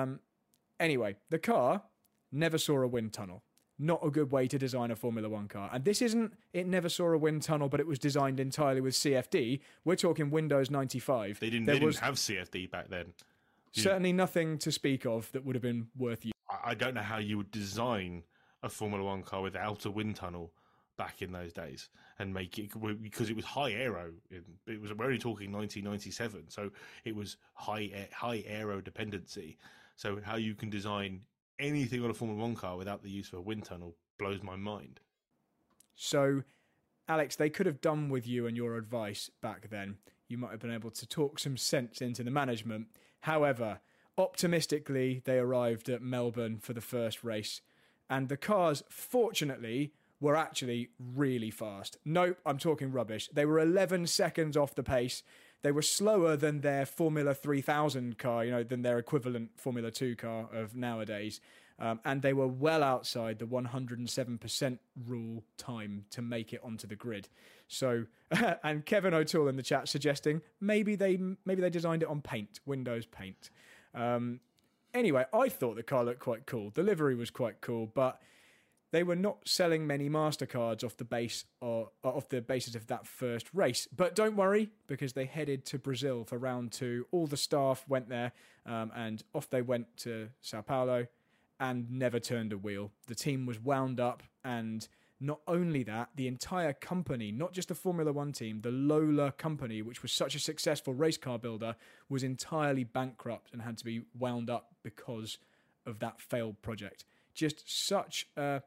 Anyway, the car never saw a wind tunnel. Not a good way to design a Formula One car. And this isn't, it never saw a wind tunnel, but it was designed entirely with CFD. We're talking Windows 95. They didn't have CFD back then. Certainly nothing to speak of that would have been worth using. I don't know how you would design a Formula One car without a wind tunnel back in those days and make it, because it was high aero. We're only talking 1997, so it was high aero dependency. So how you can design anything on a Formula One car without the use of a wind tunnel blows my mind. So, Alex, they could have done with you and your advice back then. You might have been able to talk some sense into the management. However, optimistically, they arrived at Melbourne for the first race, and the cars, fortunately, were actually really fast. Nope, I'm talking rubbish. They were 11 seconds off the pace. They were slower than their Formula 3000 car, than their equivalent Formula 2 car of nowadays. And they were well outside the 107% rule time to make it onto the grid. So, and Kevin O'Toole in the chat suggesting maybe they designed it on paint, Windows Paint. Anyway, I thought the car looked quite cool. The livery was quite cool, but they were not selling many MasterCards off the basis of that first race. But don't worry, because they headed to Brazil for round 2. All the staff went there, and off they went to Sao Paulo and never turned a wheel. The team was wound up, and not only that, the entire company, not just the Formula One team, the Lola company, which was such a successful race car builder, was entirely bankrupt and had to be wound up because of that failed project. Just such an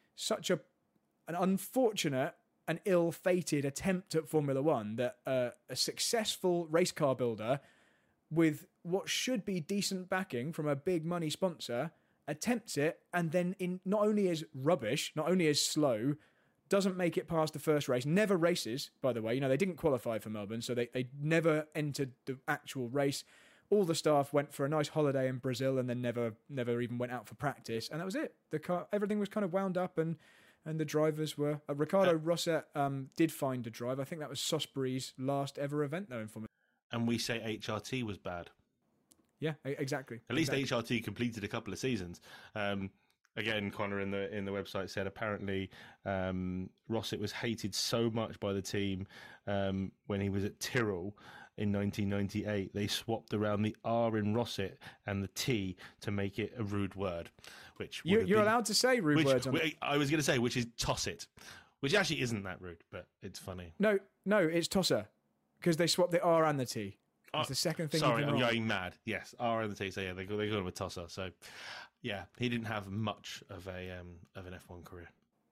unfortunate and ill-fated attempt at Formula One that a successful race car builder with what should be decent backing from a big money sponsor attempts it, and then not only is rubbish, not only is slow, doesn't make it past the first race, never races, by the way. They didn't qualify for Melbourne, so they never entered the actual race. All the staff went for a nice holiday in Brazil and then never even went out for practice, and that was it. The car, everything was kind of wound up, and the drivers were... Ricardo Rosset did find a drive. I think that was Sospiri's last ever event, though, in Formula. And we say HRT was bad. Yeah, exactly. At least HRT completed a couple of seasons. Again, Connor in the website said apparently Rosset was hated so much by the team when he was at Tyrrell in 1998, they swapped around the R in Rosset and the T to make it a rude word. Which you're allowed to say rude words. I was going to say, which is toss it, which actually isn't that rude, but it's funny. No, it's tosser, because they swapped the R and the T. It's the second thing. Sorry, I'm going mad. Yes, R and the T. So yeah, they got him a tosser. So yeah, he didn't have much of an F1 career.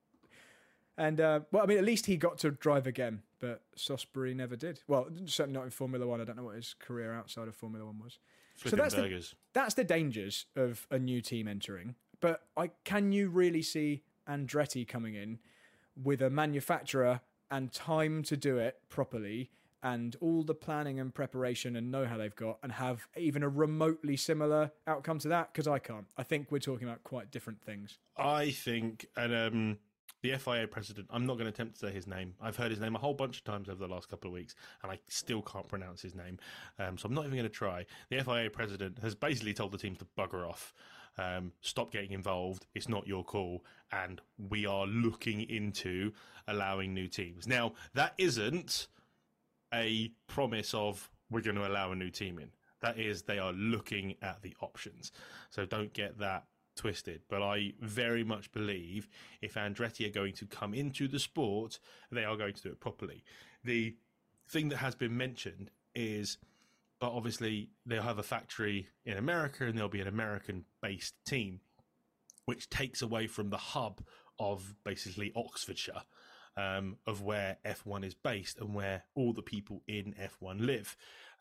And well, I mean, at least he got to drive again, but Sosbury never did. Well, certainly not in Formula One. I don't know what his career outside of Formula One was. Flipping so burgers. That's the dangers of a new team entering. But can you really see Andretti coming in with a manufacturer and time to do it properly, and all the planning and preparation and know-how they've got, and have even a remotely similar outcome to that? Because I can't. I think we're talking about quite different things. I think, and the FIA president, I'm not going to attempt to say his name. I've heard his name a whole bunch of times over the last couple of weeks, and I still can't pronounce his name. So I'm not even going to try. The FIA president has basically told the teams to bugger off. Stop getting involved. It's not your call. And we are looking into allowing new teams. Now, that isn't a promise of we're going to allow a new team in. That is, they are looking at the options. So don't get that twisted. But I very much believe if Andretti are going to come into the sport, they are going to do it properly. The thing that has been mentioned is, but obviously they'll have a factory in America and there'll be an American-based team, which takes away from the hub of basically Oxfordshire, of where F1 is based and where all the people in F1 live.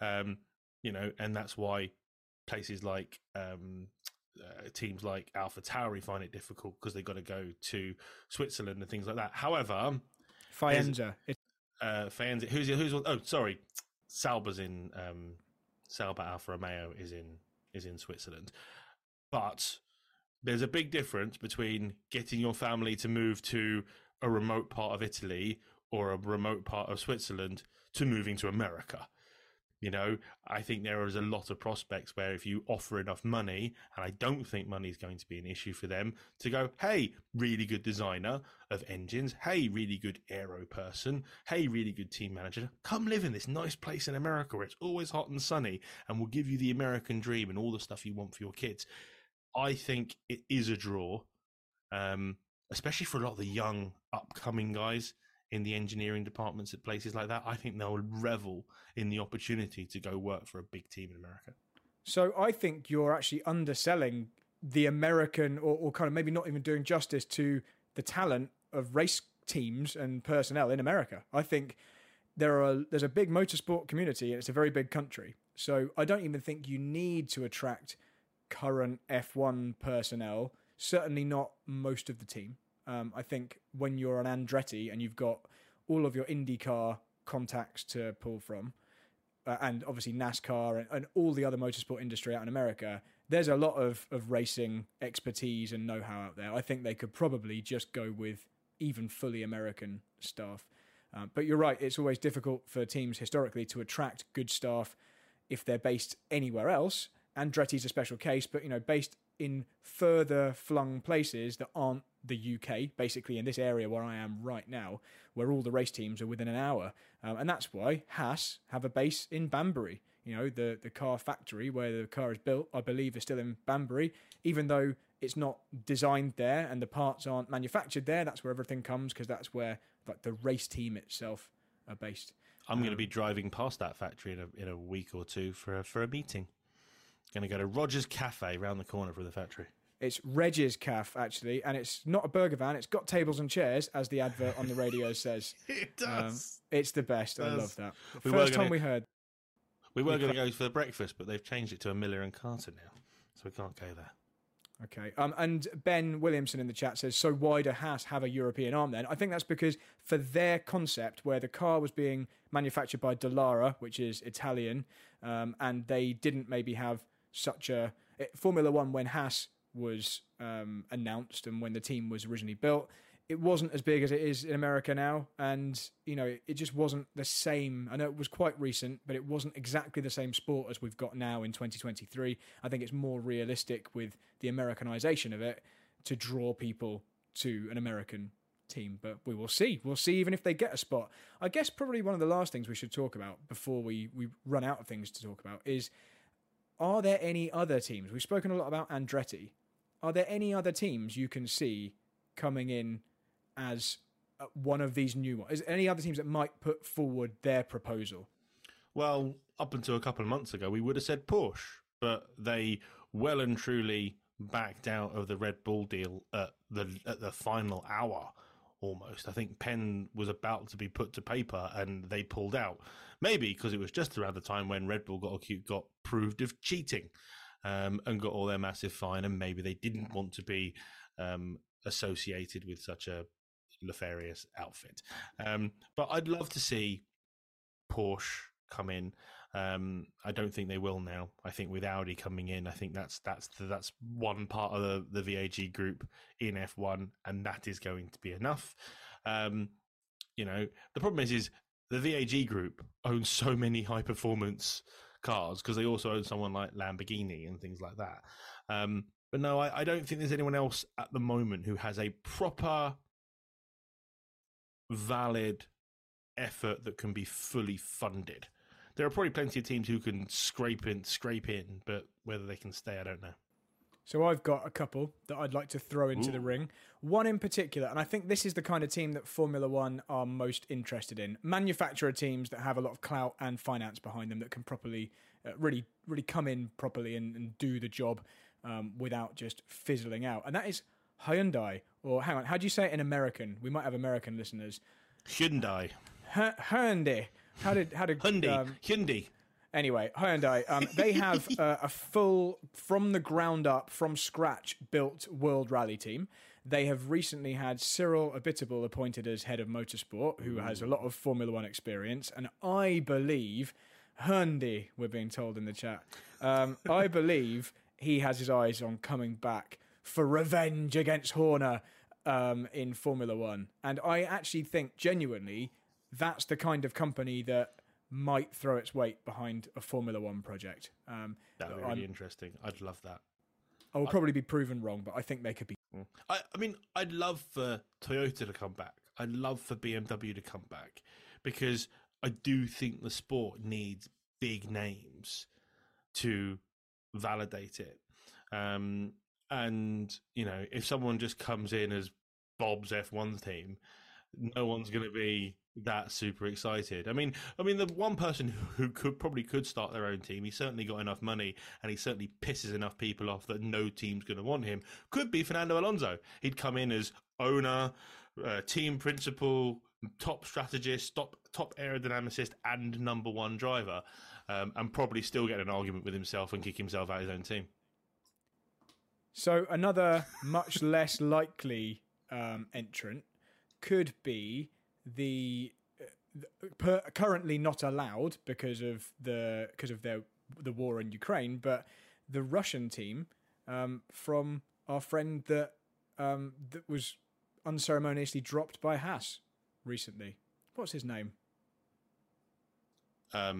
And that's why places like teams like AlphaTauri find it difficult because they've got to go to Switzerland and things like that. However, Faenza. Faenza. Who's? Oh, sorry, Sauber's in. Sauber Alfa Romeo is in Switzerland, but there's a big difference between getting your family to move to a remote part of Italy or a remote part of Switzerland to moving to America. You know, I think there is a lot of prospects where if you offer enough money, and I don't think money is going to be an issue for them, to go, hey, really good designer of engines, hey, really good aero person, hey, really good team manager, come live in this nice place in America where it's always hot and sunny, and we'll give you the American dream and all the stuff you want for your kids. I think it is a draw, especially for a lot of the young, upcoming guys in the engineering departments at places like that. I think they'll revel in the opportunity to go work for a big team in America. So I think you're actually underselling the American, or kind of maybe not even doing justice to the talent of race teams and personnel in America. I think there's a big motorsport community and it's a very big country. So I don't even think you need to attract current F1 personnel, certainly not most of the team. I think when you're an Andretti and you've got all of your IndyCar contacts to pull from, and obviously NASCAR and all the other motorsport industry out in America, there's a lot of racing expertise and know-how out there. I think they could probably just go with even fully American staff. But you're right, it's always difficult for teams historically to attract good staff if they're based anywhere else. Andretti's a special case, but based in further flung places that aren't the UK, basically in this area where I am right now, where all the race teams are within an hour. And that's why Haas have a base in Banbury. The car factory where the car is built, I believe, is still in Banbury, even though it's not designed there and the parts aren't manufactured there. That's where everything comes, because that's where the race team itself are based. I'm going to be driving past that factory in a week or two for a meeting. Going to go to Rogers Cafe round the corner from the factory. It's Reg's Caf, actually, and it's not a burger van. It's got tables and chairs, as the advert on the radio says. It does. It's the best. I love that. We First time we heard. We were going to go for the breakfast, but they've changed it to a Miller and Carter now, so we can't go there. Okay. And Ben Williamson in the chat says, so why do Haas have a European arm then? I think that's because for their concept, where the car was being manufactured by Dallara, which is Italian, and they didn't maybe have such a... Formula One, when Haas was announced and when the team was originally built, it wasn't as big as it is in America now, and it just wasn't the same. I know it was quite recent, but it wasn't exactly the same sport as we've got now in 2023. I think it's more realistic with the Americanization of it to draw people to an American team, but we will see. We'll see even if they get a spot. I guess probably one of the last things we should talk about before we run out of things to talk about is, are there any other teams? We've spoken a lot about Andretti. Are there any other teams you can see coming in as one of these new ones? Is there any other teams that might put forward their proposal? Well, up until a couple of months ago, we would have said Porsche, but they well and truly backed out of the Red Bull deal at the final hour, almost. I think pen was about to be put to paper, and they pulled out. Maybe because it was just around the time when Red Bull got proved of cheating, and got all their massive fine, and maybe they didn't want to be associated with such a nefarious outfit. But I'd love to see Porsche come in. I don't think they will now. I think with Audi coming in, I think that's one part of the VAG group in F1, and that is going to be enough. The problem is the VAG group owns so many high performance cars because they also own someone like Lamborghini and things like that. But no, I don't think there's anyone else at the moment who has a proper, valid effort that can be fully funded. There are probably plenty of teams who can scrape in, but whether they can stay, I don't know. So I've got a couple that I'd like to throw into the ring. One in particular, and I think this is the kind of team that Formula One are most interested in. Manufacturer teams that have a lot of clout and finance behind them that can properly, really come in properly and do the job without just fizzling out. And that is Hyundai, or hang on, how do you say it in American? We might have American listeners. Hyundai. Hyundai. How did Hyundai. Anyway, Hyundai, they have a full, from the ground up, from scratch, built World Rally team. They have recently had Cyril Abiteboul appointed as head of motorsport, who has a lot of Formula One experience. And I believe, Hyundai, we're being told in the chat, I believe he has his eyes on coming back for revenge against Horner in Formula One. And I actually think, genuinely, that's the kind of company that might throw its weight behind a Formula One project. That would be really interesting. I'd love that. I will probably be proven wrong, but I think they could be. I mean, I'd love for Toyota to come back. I'd love for BMW to come back, because I do think the sport needs big names to validate it. And, if someone just comes in as Bob's F1 team, no one's going to be that super excited. I mean, the one person who could start their own team, he's certainly got enough money and he certainly pisses enough people off that no team's going to want him, could be Fernando Alonso. He'd come in as owner, team principal, top strategist, top aerodynamicist and number one driver, and probably still get an argument with himself and kick himself out of his own team. So another much less likely entrant could be the currently not allowed because of the war in Ukraine, but the Russian team from our friend that was unceremoniously dropped by Haas recently. What's his name? I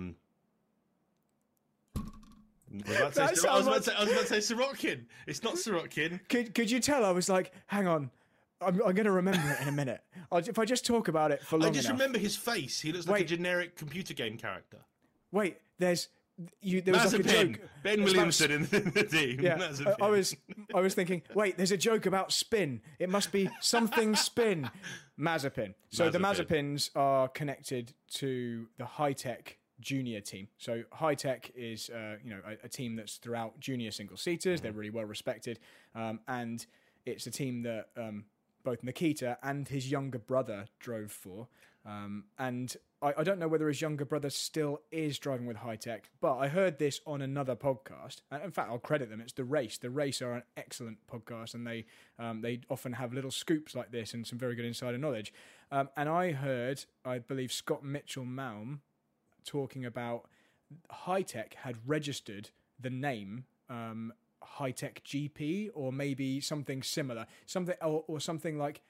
was about to say Sirotkin. It's not Sirotkin. Could you tell? I was like, hang on. I'm going to remember it in a minute. If I just talk about it for long enough. I just remember his face. He looks like a generic computer game character. Wait, there was like a joke. Ben Williamson in the team. Yeah, I was thinking, wait, there's a joke about spin. It must be something spin. Mazepin. So the Mazepins are connected to the High-Tech junior team. So High-Tech is a team that's throughout junior single-seaters. They're really well respected. And it's a team that both Nikita and his younger brother drove for. And I don't know whether his younger brother still is driving with High-Tech, but I heard this on another podcast. And in fact, I'll credit them. It's The Race. The Race are an excellent podcast, and they often have little scoops like this and some very good insider knowledge. And I heard, I believe, Scott Mitchell-Malm talking about High-Tech had registered the name High-Tech GP, or maybe something similar, or something like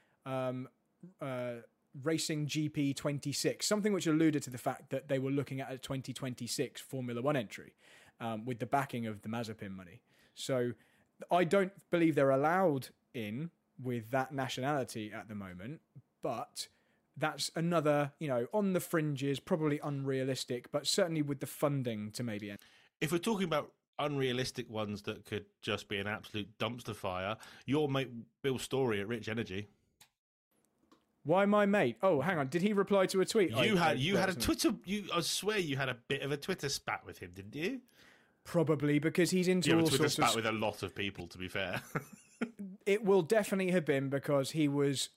Racing GP 26, something which alluded to the fact that they were looking at a 2026 Formula One entry with the backing of the Mazepin money. So I don't believe they're allowed in with that nationality at the moment, but that's another, on the fringes, probably unrealistic, but certainly with the funding to maybe end. If we're talking about unrealistic ones that could just be an absolute dumpster fire, your mate Bill Story at Rich Energy. Why my mate? Oh, hang on. Did he reply to a tweet? You had a Twitter. I swear you had a bit of a Twitter spat with him, didn't you? Probably because he's into all Twitter sorts spat with a lot of people. To be fair, it will definitely have been because he was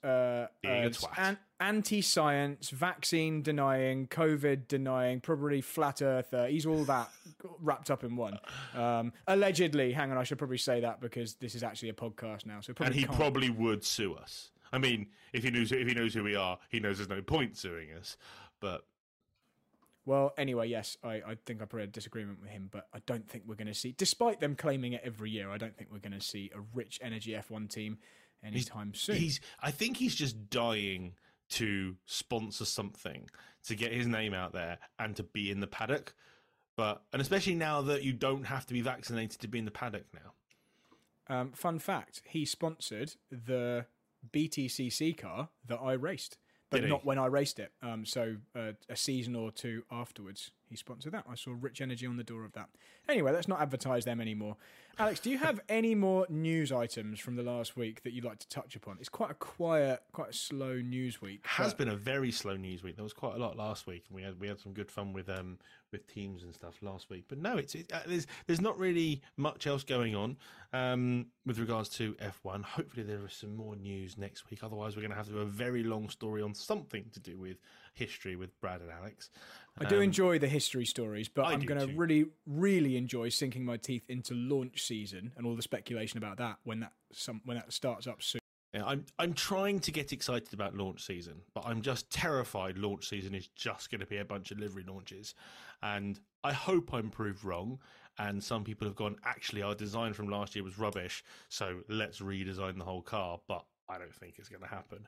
anti-science, vaccine denying, COVID denying, probably flat earther. He's all that wrapped up in one. Allegedly. Hang on, I should probably say that because this is actually a podcast now. So probably probably would sue us. I mean, if he knows who we are, he knows there's no point suing us. But well, anyway, yes, I think I probably had a disagreement with him, but I don't think we're going to see, despite them claiming it every year, I don't think we're going to see a Rich Energy F1 team anytime soon. I think he's just dying to sponsor something, to get his name out there and to be in the paddock. And especially now that you don't have to be vaccinated to be in the paddock now. Fun fact, he sponsored the BTCC car that I raced, but not when I raced it. So a season or two afterwards, he sponsored that. I saw Rich Energy on the door of that. Anyway, let's not advertise them anymore. Alex, do you have any more news items from the last week that you'd like to touch upon? It's quite a slow news week. Has been a very slow news week. There was quite a lot last week, and we had some good fun with teams and stuff last week. But no, there's not really much else going on with regards to F1. Hopefully there is some more news next week. Otherwise, we're going to have to do a very long story on something to do with history with Brad and Alex. I do enjoy the history stories, but I'm going to really, really enjoy sinking my teeth into launch season and all the speculation about that when that starts up soon. Yeah, I'm trying to get excited about launch season, but I'm just terrified launch season is just going to be a bunch of livery launches. And I hope I'm proved wrong. And some people have gone, actually, our design from last year was rubbish, so let's redesign the whole car. But I don't think it's going to happen.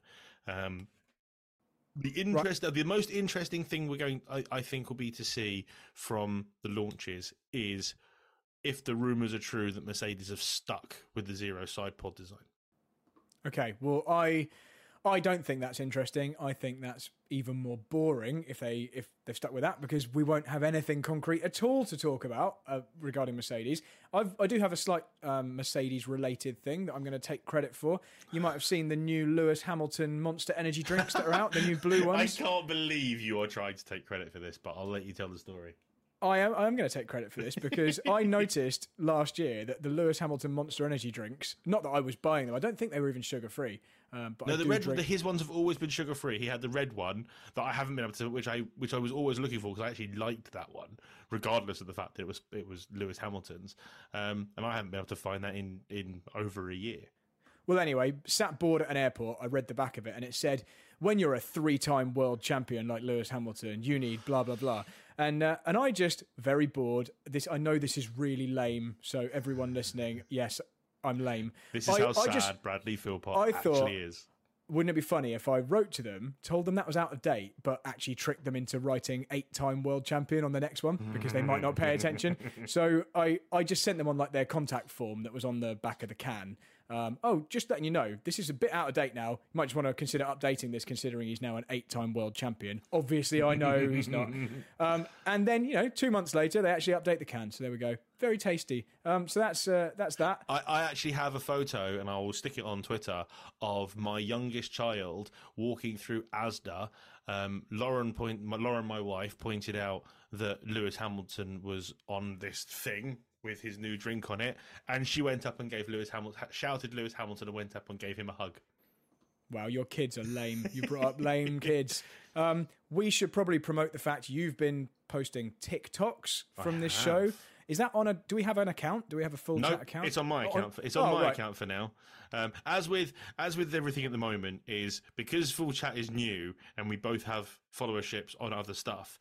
The most interesting thing I think will be to see from the launches is if the rumours are true that Mercedes have stuck with the zero side pod design. Okay, well, I don't think that's interesting. I think that's even more boring if they've stuck with that, because we won't have anything concrete at all to talk about regarding Mercedes. I do have a slight Mercedes-related thing that I'm going to take credit for. You might have seen the new Lewis Hamilton Monster Energy drinks that are out, the new blue ones. I can't believe you are trying to take credit for this, but I'll let you tell the story. I'm going to take credit for this because I noticed last year that the Lewis Hamilton Monster Energy drinks, not that I was buying them, I don't think they were even sugar-free. But no, his ones have always been sugar-free. He had the red one that I haven't been able to, which I was always looking for because I actually liked that one, regardless of the fact that it was Lewis Hamilton's. And I haven't been able to find that in over a year. Well, anyway, sat bored at an airport, I read the back of it, and it said, when you're a 3-time world champion like Lewis Hamilton, you need blah, blah, blah. And I just, very bored, I know this is really lame, so everyone listening, yes, I'm lame. This is how sad Bradley Philpott actually is. Wouldn't it be funny if I wrote to them, told them that was out of date, but actually tricked them into writing 8-time world champion on the next one because they might not pay attention? So I just sent them on like their contact form that was on the back of the can. Just letting you know, this is a bit out of date now. You might just want to consider updating this, considering he's now an 8-time world champion. Obviously, I know he's not. And then, 2 months later, they actually update the can. So there we go. Very tasty. So that's that. I actually have a photo, and I will stick it on Twitter, of my youngest child walking through Asda. Lauren, my wife, pointed out that Lewis Hamilton was on this thing with his new drink on it, and she went up and shouted Lewis Hamilton and went up and gave him a hug. Wow, your kids are lame. You brought up lame kids. We should probably promote the fact you've been posting TikToks from this show. Is that do we have an account? Do we have a full chat account? It's on my account. It's on my account for now. As with everything at the moment, is because full chat is new and we both have followerships on other stuff.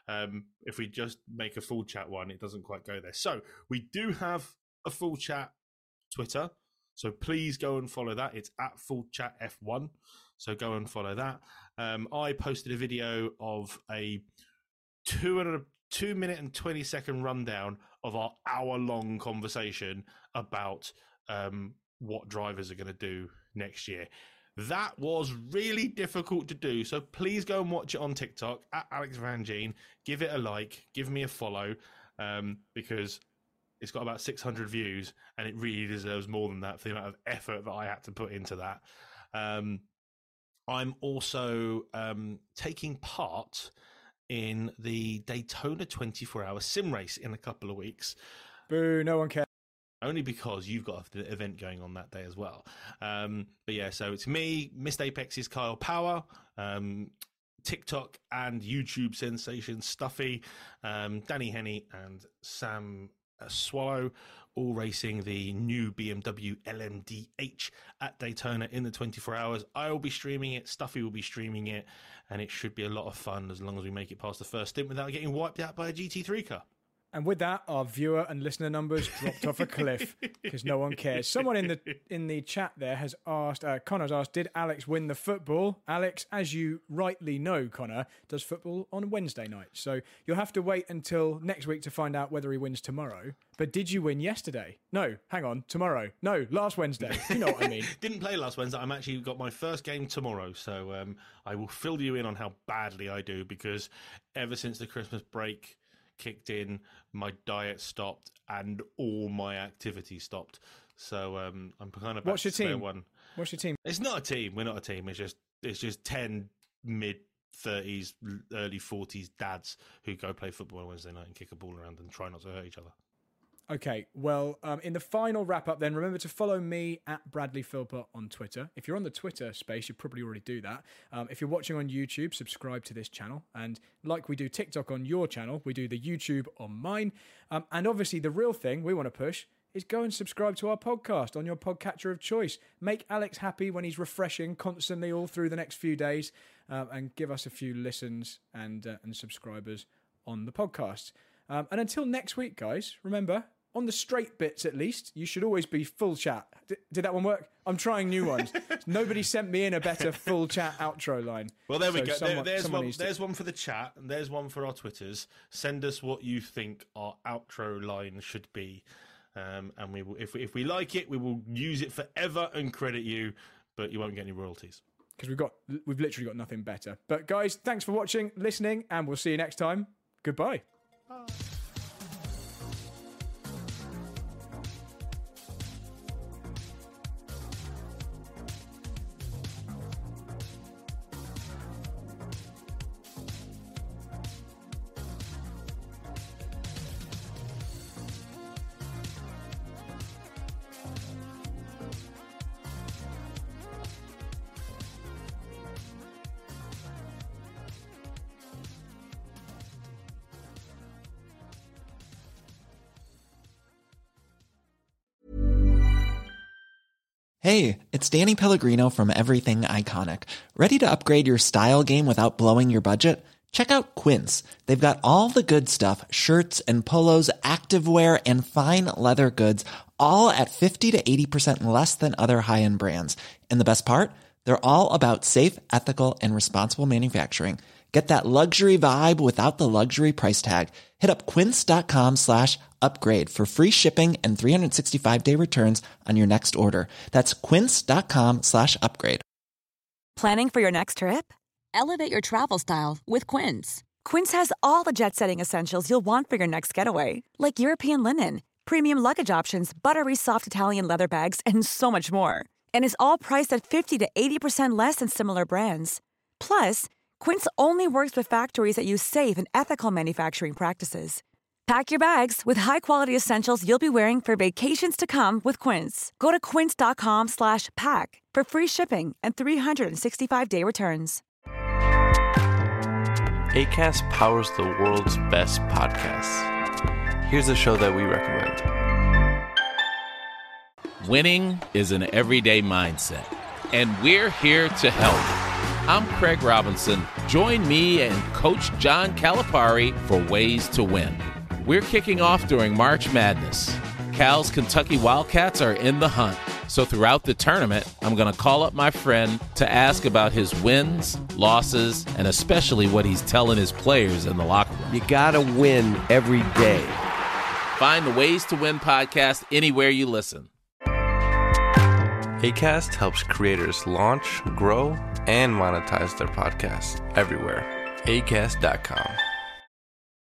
If we just make a full chat one, it doesn't quite go there. So we do have a full chat Twitter. So please go and follow that. It's at full chat F1. So go and follow that. I posted a video of a 2 minute and 20 second rundown of our hour-long conversation about what drivers are going to do next year. That was really difficult to do, so please go and watch it on TikTok at Alex Van Gene. Give it a like, give me a follow, because it's got about 600 views, and it really deserves more than that for the amount of effort that I had to put into that. I'm also taking part in the Daytona 24-hour sim race in a couple of weeks. Boo, no one cares. Only because you've got an event going on that day as well. But yeah, so it's me, Missed Apex's Kyle Power, TikTok and YouTube sensation Stuffy, Danny Henney and Sam Swallow, all racing the new BMW LMDH at Daytona in the 24 hours. I will be streaming it, Stuffy will be streaming it, and it should be a lot of fun as long as we make it past the first stint without getting wiped out by a GT3 car. And with that, our viewer and listener numbers dropped off a cliff because no one cares. Someone in the chat there has asked, Connor's asked, did Alex win the football? Alex, as you rightly know, Connor, does football on Wednesday night. So you'll have to wait until next week to find out whether he wins tomorrow. But did you win yesterday? No, hang on, tomorrow. No, last Wednesday. You know what I mean. Didn't play last Wednesday. I'm actually got my first game tomorrow. So I will fill you in on how badly I do, because ever since the Christmas break kicked in, my diet stopped and all my activity stopped. So I'm kind of back to square one. What's your team? It's not a team. We're not a team. It's just 10 mid-30s, early 40s dads who go play football on Wednesday night and kick a ball around and try not to hurt each other. Okay, well, in the final wrap-up then, remember to follow me at Bradley Philpott on Twitter. If you're on the Twitter space, you probably already do that. If you're watching on YouTube, subscribe to this channel. And like we do TikTok on your channel, we do the YouTube on mine. And obviously, the real thing we want to push is go and subscribe to our podcast on your podcatcher of choice. Make Alex happy when he's refreshing constantly all through the next few days, and give us a few listens and subscribers on the podcast. And until next week, guys, remember, on the straight bits at least, you should always be full chat. Did that one work? I'm trying new ones. Nobody sent me in a better full chat outro line. Well, there we go. There's one for the chat, and there's one for our Twitters. Send us what you think our outro line should be. And we will, if we like it, we will use it forever and credit you, but you won't get any royalties. Because we've literally got nothing better. But guys, thanks for watching, listening, and we'll see you next time. Goodbye. Bye. Hey, it's Danny Pellegrino from Everything Iconic. Ready to upgrade your style game without blowing your budget? Check out Quince. They've got all the good stuff, shirts and polos, activewear, and fine leather goods, all at 50 to 80% less than other high-end brands. And the best part? They're all about safe, ethical, and responsible manufacturing. Get that luxury vibe without the luxury price tag. Hit up quince.com/upgrade for free shipping and 365-day returns on your next order. That's quince.com/upgrade. Planning for your next trip? Elevate your travel style with Quince. Quince has all the jet-setting essentials you'll want for your next getaway, like European linen, premium luggage options, buttery soft Italian leather bags, and so much more. And is all priced at 50 to 80% less than similar brands. Plus, Quince only works with factories that use safe and ethical manufacturing practices. Pack your bags with high-quality essentials you'll be wearing for vacations to come with Quince. Go to quince.com/pack for free shipping and 365-day returns. Acast powers the world's best podcasts. Here's a show that we recommend. Winning is an everyday mindset, and we're here to help. I'm Craig Robinson. Join me and Coach John Calipari for Ways to Win. We're kicking off during March Madness. Cal's Kentucky Wildcats are in the hunt. So throughout the tournament, I'm going to call up my friend to ask about his wins, losses, and especially what he's telling his players in the locker room. You got to win every day. Find the Ways to Win podcast anywhere you listen. Acast helps creators launch, grow, and monetize their podcasts everywhere. Acast.com.